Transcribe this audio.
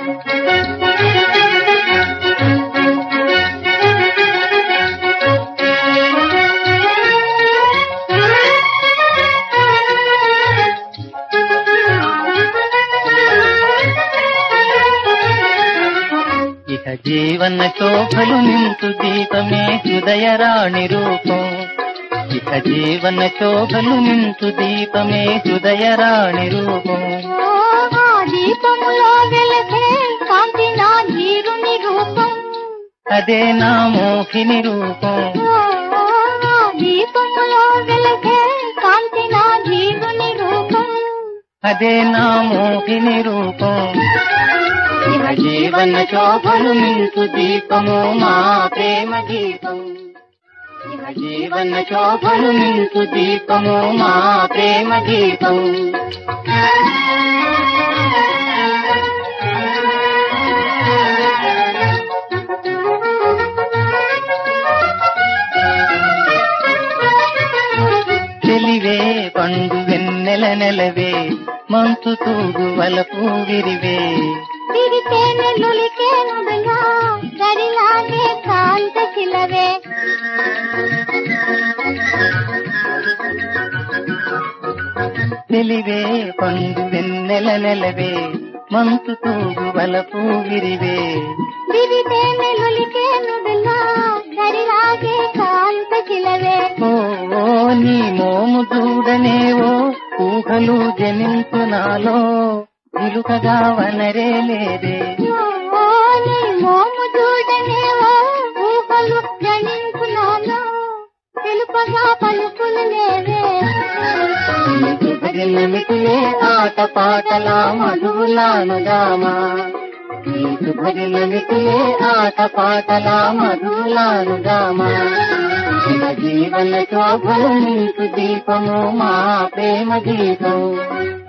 జీవన శోభలు నింతు దీపమే హృదయరాణి రూపం. ఇక జీవన శోభలు నింతు దీపమే హృదయరాణి రూపం. దీపములో వెలిగే కాంతి నా జీరుని రూపం. అదే నా మోహిని రూపం. దీపములో వెలిగే కాంతి నా జీరుని రూపం. అదే నా మోహిని రూపం. ఇహ జీవన శోభలు నింతు దీపము మా ప్రేమ దీపం. ఇహ జీవన శోభలు నింతు దీపము మా ప్రేమ దీపం. చెలివే పండు వెన్నెల నెలవే మంచు తూగు వలపు విరివే. విరితేనే లొలికేనుగా గరిలాగే కాంత చిలవే. చెలివే పండు వెన్నెల నెలవే మంచు తూగు వలపు విరివే. విరితేనే లొలికేనుగా గరిలాగే కాంత చిలవే. ఓ నీ మోము చూడనేవో ఊహలు జనించు నాలో నిలుకగా వనరే లేదే. నీ మోము చూడనేవో ఊహలు జనించునాలో తెలుపగా పలుకులు లేవే. భజనమిటిలే ఆట పాటల మధువులానుగామా. నీకు భజనమిటిలే ఆట పాటల మధువులానుగామా. ఇక జీవన శోభలు నీకు దీపము మా ప్రేమ దీపం.